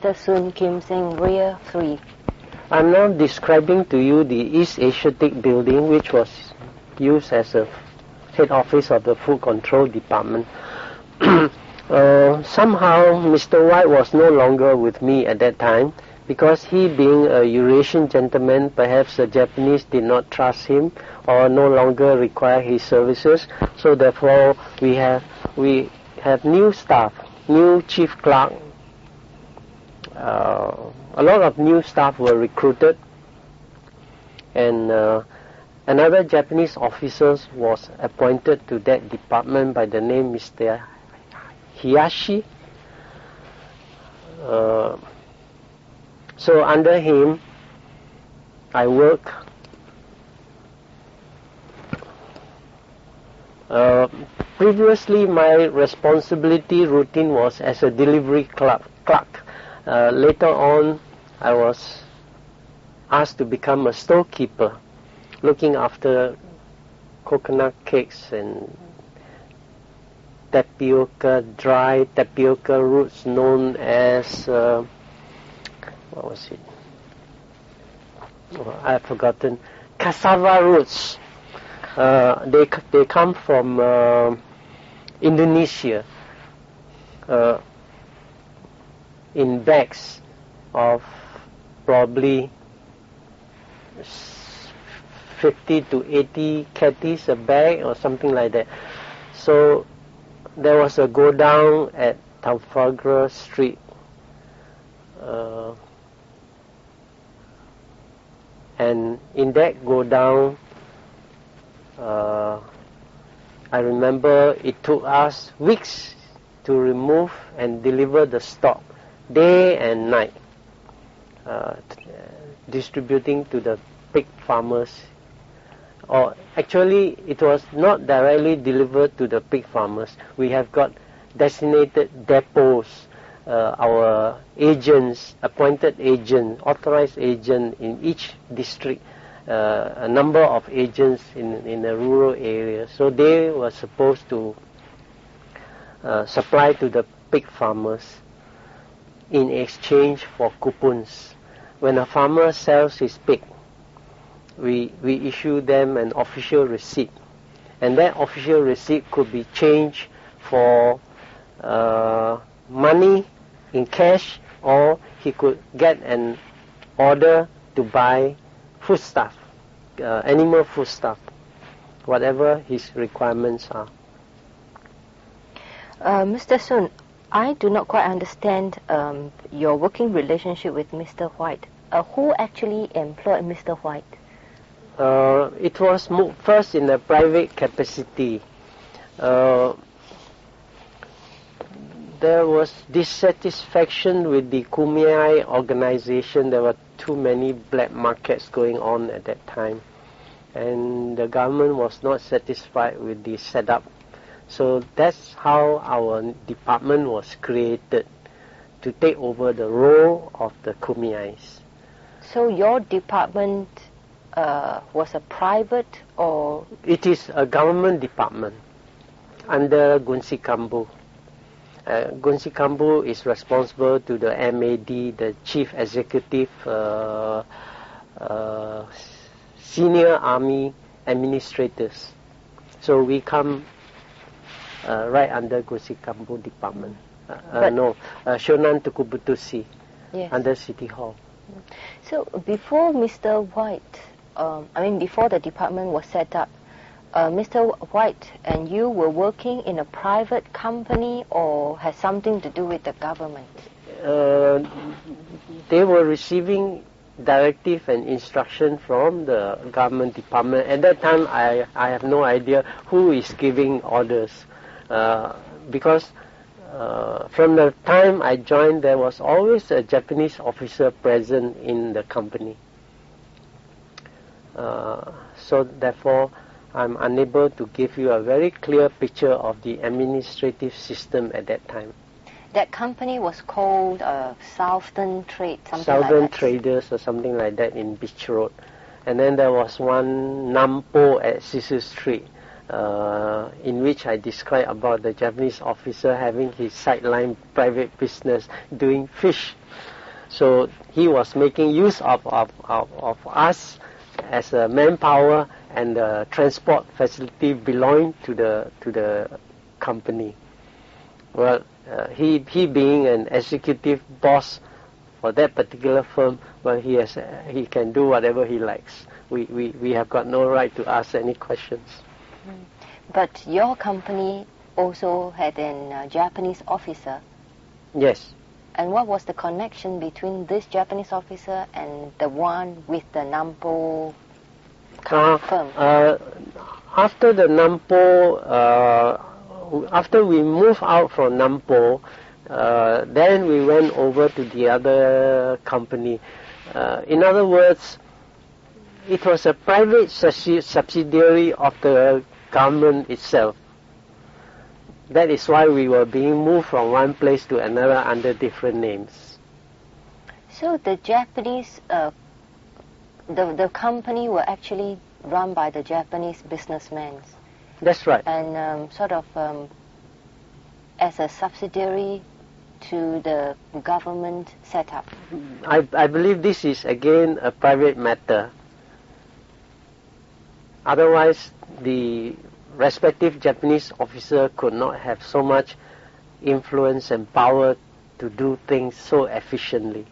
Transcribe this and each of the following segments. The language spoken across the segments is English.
The Sun Kim Seng Rear 3. I'm now describing to you the East Asiatic building, which was used as a head office of the Food Control Department. Somehow Mr. White was no longer with me at that time, because he being a Eurasian gentleman, perhaps the Japanese did not trust him or no longer require his services. So therefore we have new staff, new chief clerk. A lot of new staff were recruited, and another Japanese officer was appointed to that department by the name Mr. Hiyashi. So under him I work. Previously my responsibility routine was as a delivery clerk. Later on I was asked to become a storekeeper, looking after coconut cakes and tapioca, dry tapioca roots known as what was it? Oh, I've forgotten. Cassava roots. They come from Indonesia in bags of probably 50 to 80 catties a bag or something like that. So there was a go down at Trafalgar Street, and in that go down I remember it took us weeks to remove and deliver the stock, day and night, distributing to the pig farmers. Or actually it was not directly delivered to the pig farmers. We have got designated depots, our agents, appointed agent, authorized agent in each district, a number of agents in a rural area. So they were supposed to supply to the pig farmers in exchange for coupons. When a farmer sells his pig, we issue them an official receipt, and that official receipt could be changed for money in cash, or he could get an order to buy foodstuff, animal foodstuff, whatever his requirements are. Mr. Sun, I do not quite understand your working relationship with Mr. White. Who actually employed Mr. White? It was first in a private capacity. There was dissatisfaction with the Kumeyaay organization. There were too many black markets going on at that time, and the government was not satisfied with the setup. So that's how our department was created, to take over the role of the Kumeyaay's. So your department was a private, or? It is a government department under Gunsi Kambu. Gunsi Kambu is responsible to the MAD, the Chief Executive Senior Army Administrators. So we come right under Gunsi Kambu department. Shonan Tukubutusi, yes, under City Hall. So before Mr. White, before the department was set up, Mr. White and you were working in a private company, or has something to do with the government? They were receiving directive and instruction from the government department. At that time, I have no idea who is giving orders, because from the time I joined, there was always a Japanese officer present in the company. So therefore, I'm unable to give you a very clear picture of the administrative system at that time. That company was called Southern Trade, Southern Traders or something like that in Beach Road. And then there was one Nampo at Cecil Street, in which I described about the Japanese officer having his sideline private business doing fish. So he was making use of us as a manpower and the transport facility belonging to the company. Well, he being an executive boss for that particular firm, well, he can do whatever he likes. We have got no right to ask any questions. But your company also had a Japanese officer. Yes. And what was the connection between this Japanese officer and the one with the Nampo firm? After the Nampo, after we moved out from Nampo, then we went over to the other company. In other words, it was a private subsidiary of the government itself. That is why we were being moved from one place to another under different names. So the Japanese, the company were actually run by the Japanese businessmen. That's right. And as a subsidiary to the government setup. I believe this is again a private matter. Otherwise, the respective Japanese officer could not have so much influence and power to do things so efficiently.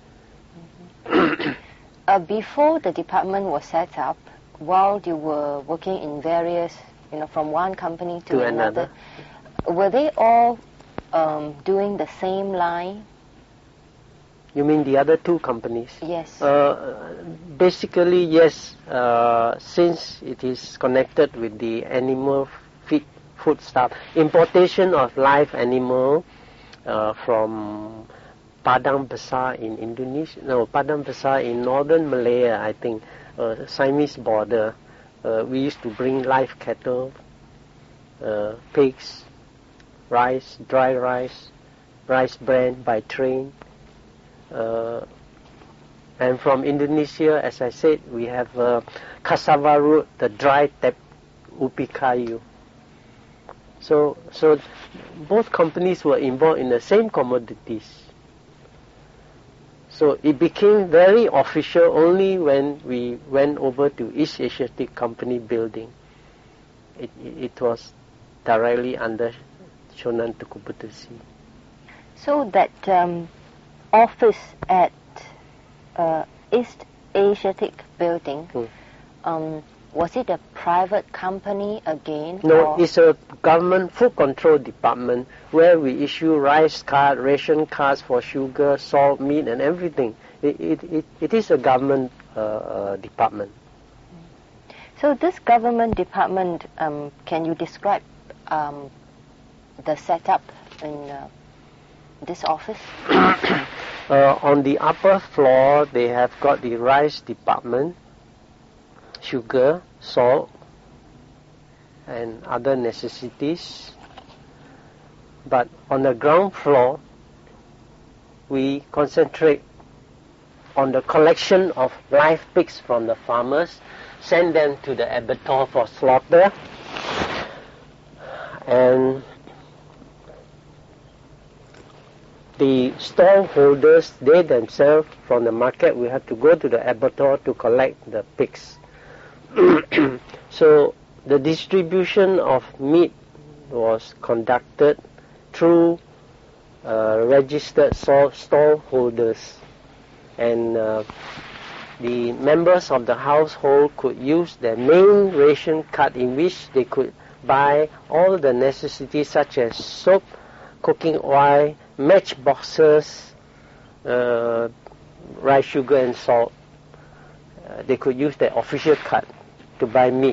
Before the department was set up, while you were working in various, from one company to another, were they all doing the same line? You mean the other two companies? Yes. Basically, yes. Since it is connected with the animal food stuff, importation of live animal from Padang Besar in Indonesia, Padang Besar in northern Malaya, I think, Siamese border. We used to bring live cattle, pigs, rice, dry rice, rice bran by train. And from Indonesia, as I said, we have cassava root, the dry ubi kayu. So both companies were involved in the same commodities. So it became very official only when we went over to East Asiatic Company building. It was directly under Shonan Tokubutsu. So that office at East Asiatic building, was it a private company again? No, it's a government food control department where we issue rice card, ration cards for sugar, salt, meat and everything. It is a government department. So this government department, can you describe the setup in this office? On the upper floor, they have got the rice department, sugar, salt, and other necessities. But on the ground floor, we concentrate on the collection of live pigs from the farmers, send them to the abattoir for slaughter, and the stall holders, they themselves from the market, will have to go to the abattoir to collect the pigs. So the distribution of meat was conducted through registered stall holders, and the members of the household could use their main ration card in which they could buy all the necessities such as soap, cooking oil, matchboxes, rice, sugar and salt. They could use their official card to buy meat.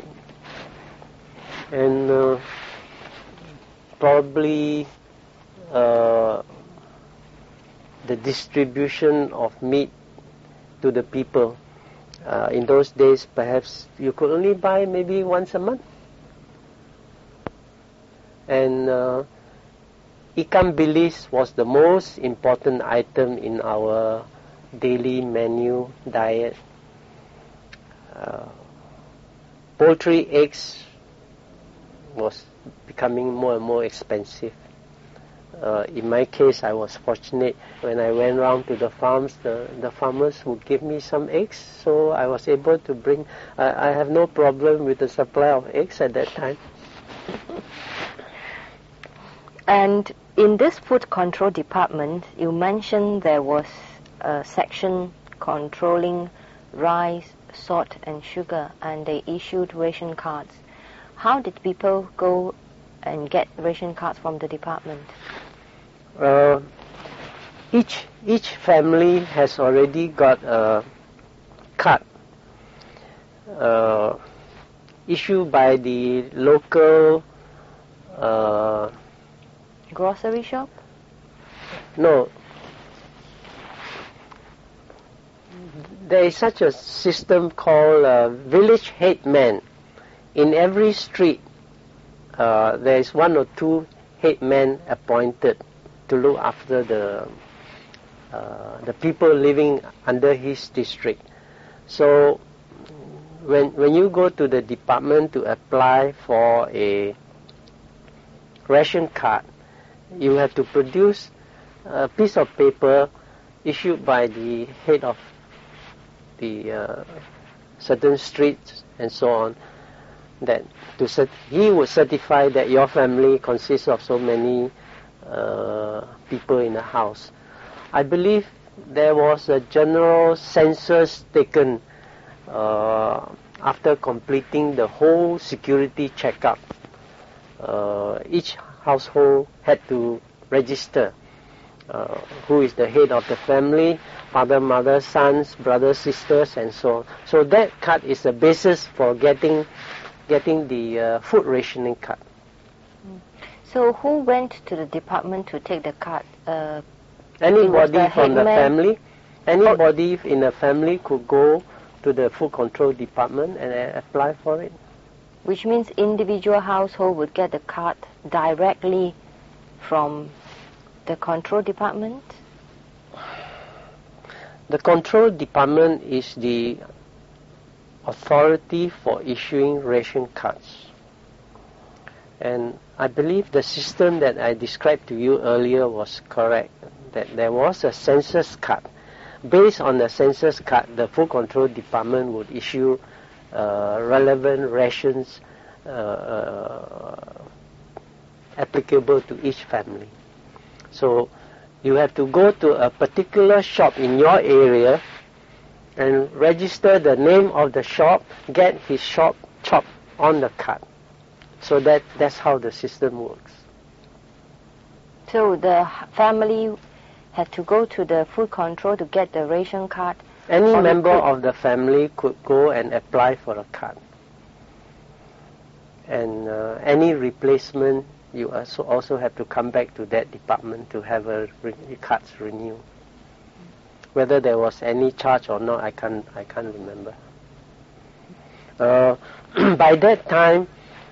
And probably the distribution of meat to the people. In those days, perhaps you could only buy maybe once a month. And ikan bilis was the most important item in our daily menu diet. Poultry eggs was becoming more and more expensive. In my case, I was fortunate. When I went around to the farms, the farmers would give me some eggs, so I was able to bring. I have no problem with the supply of eggs at that time. And in this food control department, you mentioned there was a section controlling rice, salt and sugar, and they issued ration cards. How did people go and get ration cards from the department? Each family has already got a card issued by the local grocery shop? No. There is such a system called village headman. In every street, there is one or two headmen appointed to look after the people living under his district. So when you go to the department to apply for a ration card, you have to produce a piece of paper issued by the head of the certain streets and so on, that he would certify that your family consists of so many people in the house. I believe there was a general census taken after completing the whole security checkup. Each household had to register who is the head of the family, father, mother, sons, brothers, sisters, and so on. So that card is the basis for getting the food rationing card. So who went to the department to take the card? Anybody from the family. Anybody in the family could go to the food control department and apply for it. Which means individual household would get the card directly from the control department? The control department is the authority for issuing ration cards. And I believe the system that I described to you earlier was correct, that there was a census card. Based on the census card, the food control department would issue relevant rations applicable to each family. So you have to go to a particular shop in your area and register the name of the shop, get his shop chopped on the card. So that's how the system works. So the family had to go to the food control to get the ration card? Any member of the family could go and apply for a card. And any replacement, you also have to come back to that department to have a cards renewed. Whether there was any charge or not, I can't remember. By that time,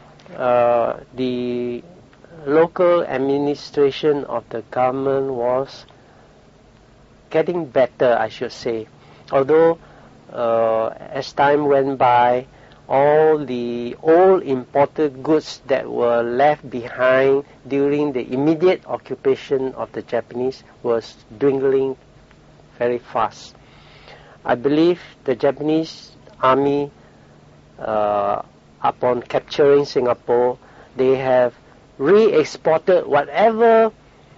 the local administration of the government was getting better, I should say. Although as time went by, all the old imported goods that were left behind during the immediate occupation of the Japanese was dwindling very fast. I believe the Japanese army, upon capturing Singapore, they have re-exported whatever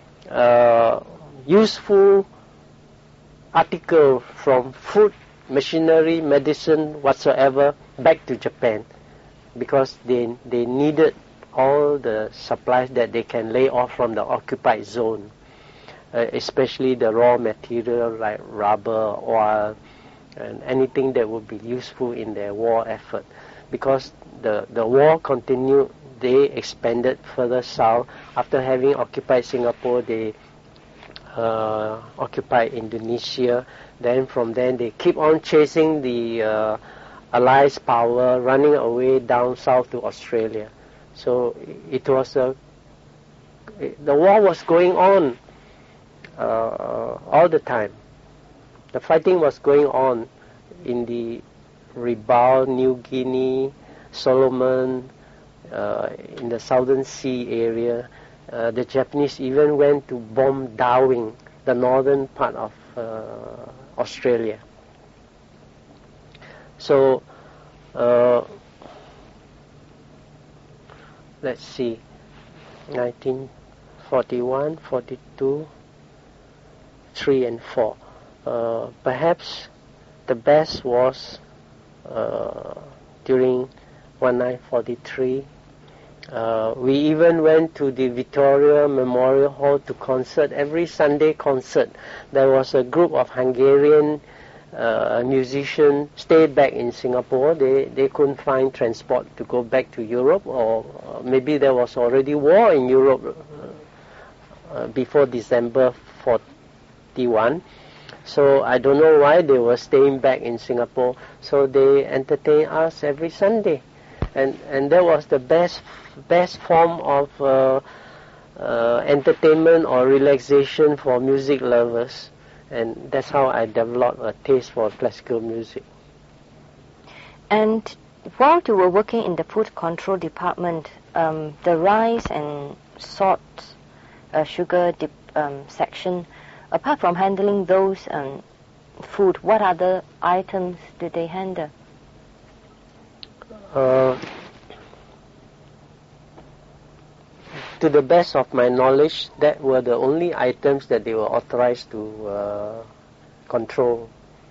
useful article from food, machinery, medicine, whatsoever, back to Japan, because they needed all the supplies that they can lay off from the occupied zone, especially the raw material like rubber, oil, and anything that would be useful in their war effort. Because the war continued, they expanded further south. After having occupied Singapore, they occupied Indonesia. Then from then they keep on chasing the Allies' power, running away down south to Australia. So it was the war was going on all the time. The fighting was going on in the Rabaul, New Guinea, Solomon, in the Southern Sea area. The Japanese even went to bomb Darwin, the northern part of Australia. So, let's see, 1941, 42, 3 and 4. Perhaps the best was during 1943. We even went to the Victoria Memorial Hall to concert. Every Sunday concert, there was a group of Hungarian musicians stayed back in Singapore. They couldn't find transport to go back to Europe, or maybe there was already war in Europe before December 41. So I don't know why they were staying back in Singapore. So they entertained us every Sunday, and that was the best form of entertainment or relaxation for music lovers. And that's how I developed a taste for classical music. And while you were working in the food control department, the rice and salt, sugar section, apart from handling those food, what other items did they handle? To the best of my knowledge, that were the only items that they were authorized to control.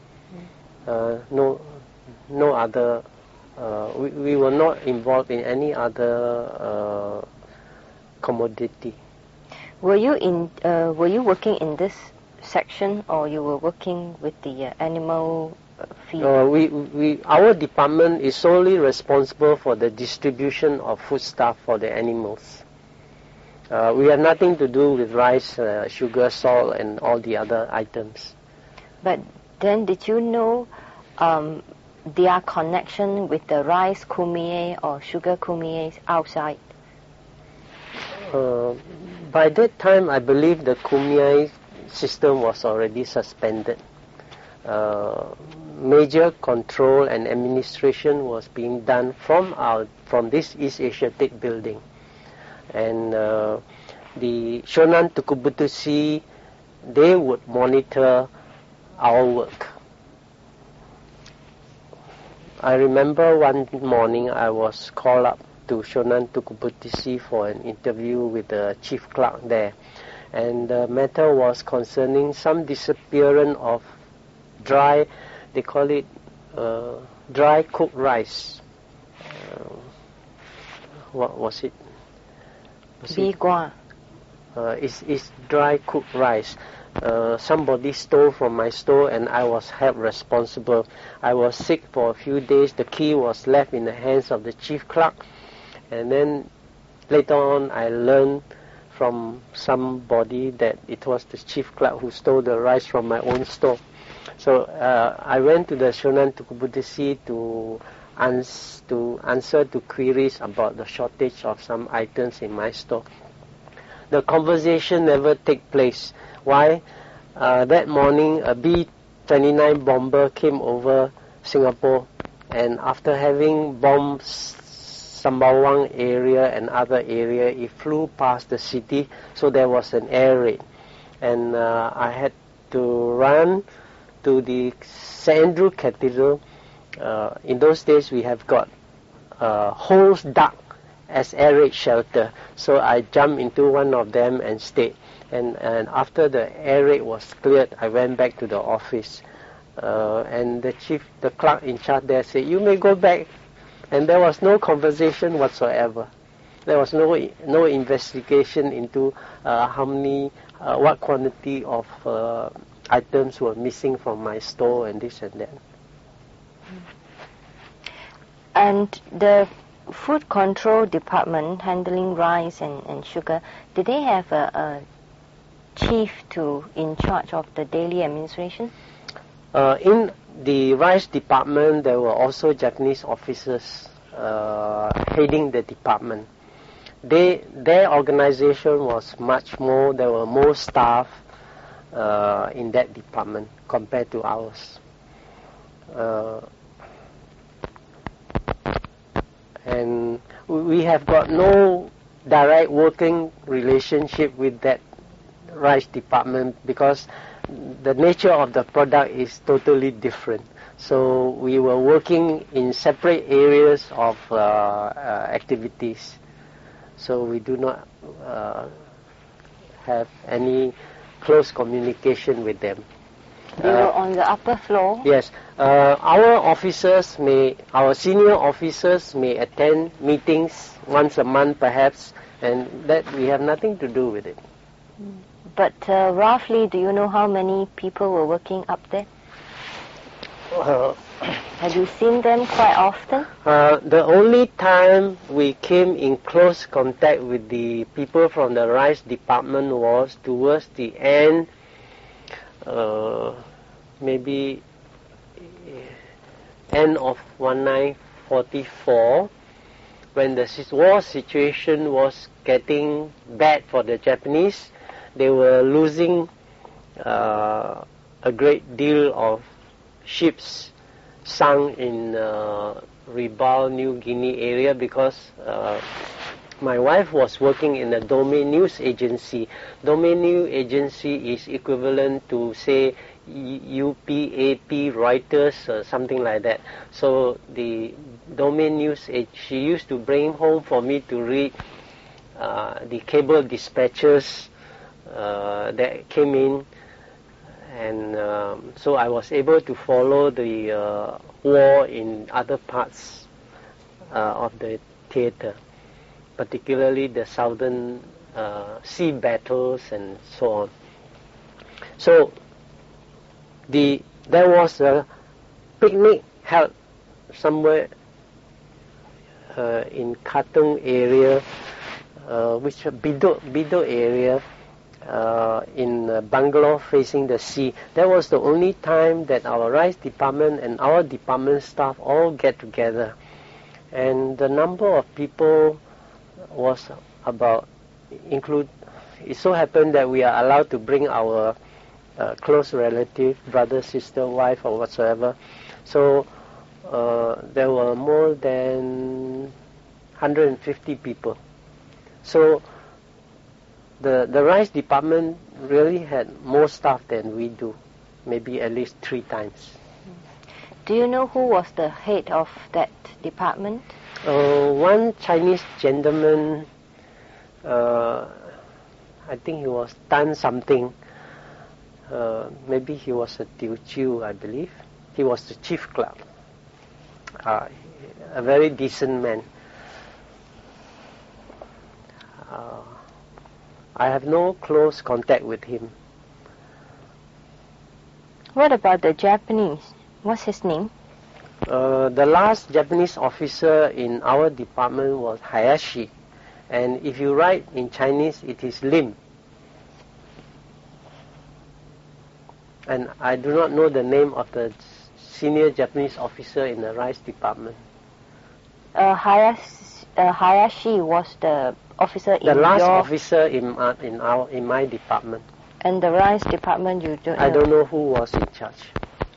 No other. We were not involved in any other commodity. Were you working in this section, or you were working with the animal feed? Our department is solely responsible for the distribution of foodstuff for the animals. We have nothing to do with rice, sugar, salt, and all the other items. But then, did you know their connection with the rice kumiye or sugar kumiye outside? By that time, I believe the kumiye system was already suspended. Major control and administration was being done from this East Asiatic building. And the Shonan Tukubutusi, they would monitor our work. I remember one morning I was called up to Shonan Tukubutusi for an interview with the chief clerk there, and the matter was concerning some disappearance of dry, they call it dry cooked rice. What was it? Bigua. It's dry cooked rice. Somebody stole from my store, and I was held responsible. I was sick for a few days. The key was left in the hands of the chief clerk, and then later on I learned from somebody that it was the chief clerk who stole the rice from my own store. So I went to the Shonan Tukubutusi to answer to queries about the shortage of some items in my store. The conversation never took place. Why? That morning, a B-29 bomber came over Singapore, and after having bombed Sembawang area and other area, it flew past the city, so there was an air raid. And I had to run to the St. Andrew Cathedral. In those days, we have got holes dug as air raid shelter. So I jumped into one of them and stayed. And after the air raid was cleared, I went back to the office. And the clerk in charge there said, "You may go back." And there was no conversation whatsoever. There was no investigation into what quantity of items were missing from my store and this and that. And the food control department handling rice and sugar, did they have a chief in charge of the daily administration? In the rice department, there were also Japanese officers heading the department. Their organization was much more, there were more staff in that department compared to ours. And we have got no direct working relationship with that rice department because the nature of the product is totally different. So we were working in separate areas of activities. So we do not have any close communication with them. They were on the upper floor? Yes. Our senior officers may attend meetings once a month perhaps, and that we have nothing to do with it. But roughly, do you know how many people were working up there? Have you seen them quite often? The only time we came in close contact with the people from the rice department was towards the end, maybe end of 1944, when the war situation was getting bad for the Japanese. They were losing a great deal of ships sunk in Rabaul, New Guinea area because my wife was working in a domain news agency. Domain news agency is equivalent to, say, UPAP, Reuters, or something like that. So the domain news, she used to bring home for me to read the cable dispatches that came in, and so I was able to follow the war in other parts of the theater, particularly the southern sea battles and so on. So there was a picnic held somewhere in Katong area, which Bido area, in Bangalore facing the sea. That was the only time that our rice department and our department staff all get together. And the number of people was about, it so happened that we are allowed to bring our close relative, brother, sister, wife, or whatsoever. So there were more than 150 people. So the rice department really had more staff than we do, maybe at least 3 times. Do you know who was the head of that department? One Chinese gentleman, I think he was Tan something. Maybe he was a Teochew, I believe. He was the chief clerk. A very decent man. I have no close contact with him. What about the Japanese? What's his name? The last Japanese officer in our department was Hayashi, and if you write in Chinese, it is Lim. And I do not know the name of the senior Japanese officer in the rice department. Hayashi was the officer in the last your... officer in my department. And the rice department, you don't know? I don't know who was in charge.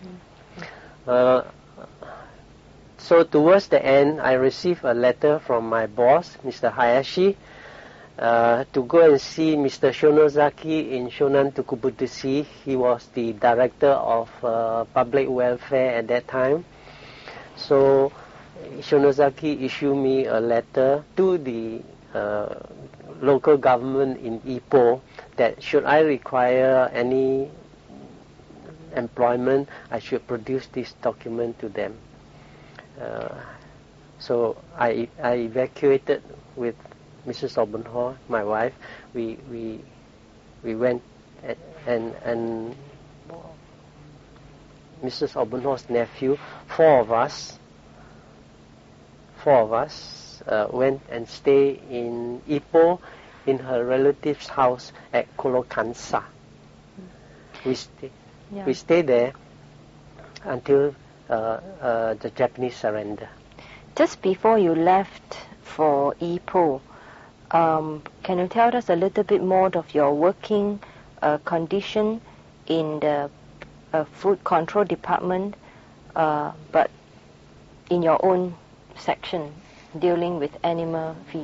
So towards the end, I received a letter from my boss, Mr. Hayashi, to go and see Mr. Shonozaki in Shonan Tokubutushi. He was the director of public welfare at that time. So Shonozaki issued me a letter to the local government in Ipoh that should I require any employment, I should produce this document to them. So I evacuated with Mrs. Obenhor, my wife. We went and Mrs. Obenhor's nephew, four of us went and stayed in Ipoh in her relative's house at Kolokansa. We stayed there until the Japanese surrender. Just before you left for Ipoh, can you tell us a little bit more of your working condition in the food control department, but in your own section? dealing with animal feed?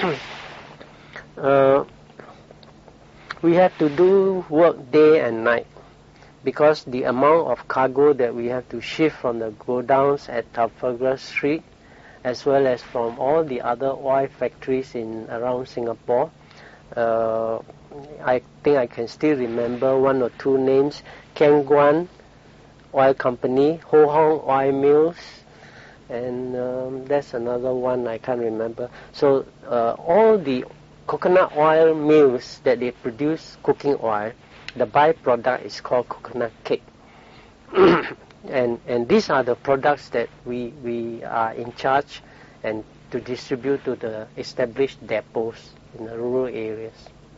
We have to do work day and night because the amount of cargo that we have to shift from the godowns at Trafalgar Street as well as from all the other oil factories in around Singapore. I think I can still remember one or two names: Keng Guan Oil Company, Ho Hong Oil Mills, and that's another one I can't remember. So all the coconut oil mills that they produce cooking oil, the byproduct is called coconut cake. And these are the products that we are in charge and to distribute to the established depots in the rural areas.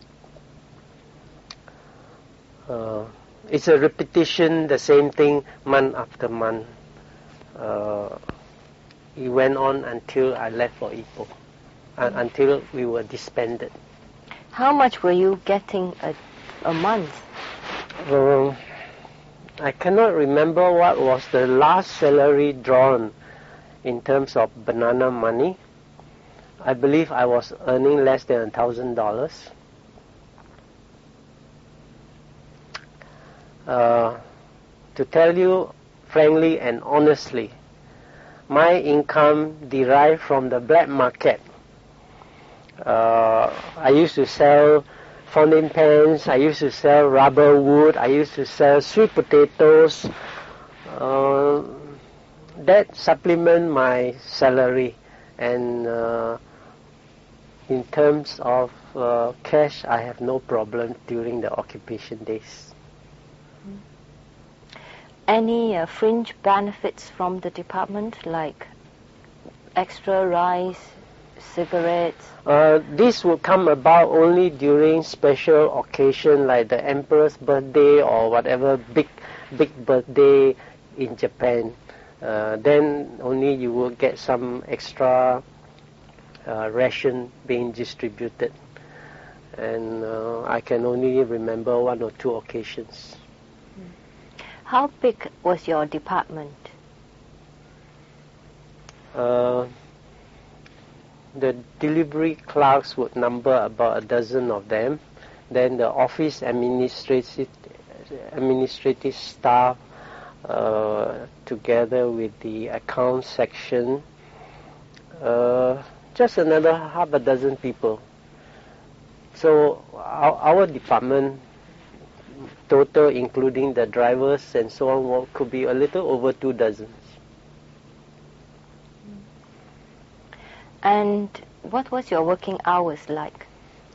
It's a repetition, the same thing month after month. It went on until I left for Ipoh, until we were disbanded. How much were you getting a month? I cannot remember what was the last salary drawn in terms of banana money. I believe I was earning less than $1,000. To tell you frankly and honestly, my income derived from the black market. I used to sell fountain pens, I used to sell rubber wood, I used to sell sweet potatoes. That supplement my salary, and in terms of cash, I have no problem during the occupation days. Any fringe benefits from the department, like extra rice, cigarettes? This will come about only during special occasion like the emperor's birthday or whatever big birthday in Japan. Then only you will get some extra ration being distributed. And I can only remember one or two occasions. How big was your department? The delivery clerks would number about a dozen of them. Then the office administrative staff, together with the account section, just another half a dozen people. So our department, total including the drivers and so on, could be a little over 2 dozens. And what was your working hours like?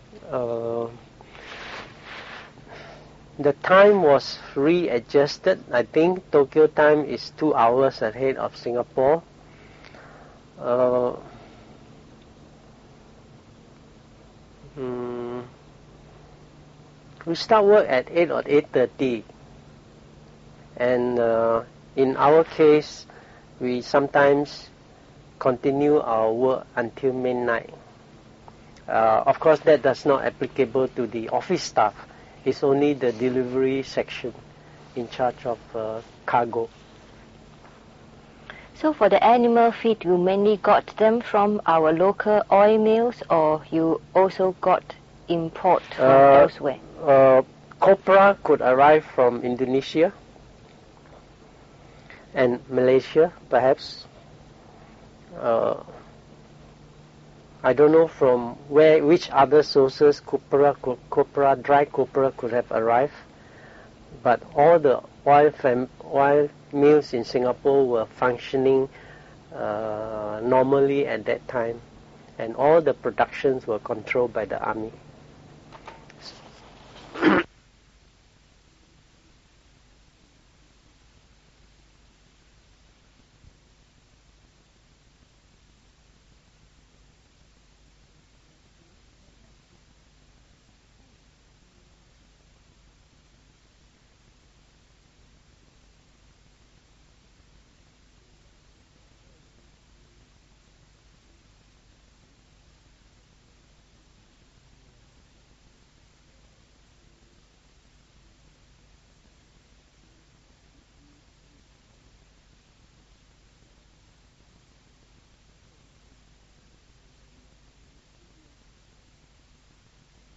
The time was readjusted. I think Tokyo time is 2 hours ahead of Singapore. We start work at 8 or 8:30, and in our case, we sometimes continue our work until midnight. Of course, that does not applicable to the office staff. It's only the delivery section in charge of cargo. So for the animal feed, you mainly got them from our local oil mills, or you also got import from elsewhere? Copra could arrive from Indonesia and Malaysia, perhaps. I don't know from which other sources dry copra could have arrived, but all the oil mills in Singapore were functioning normally at that time, and all the productions were controlled by the army.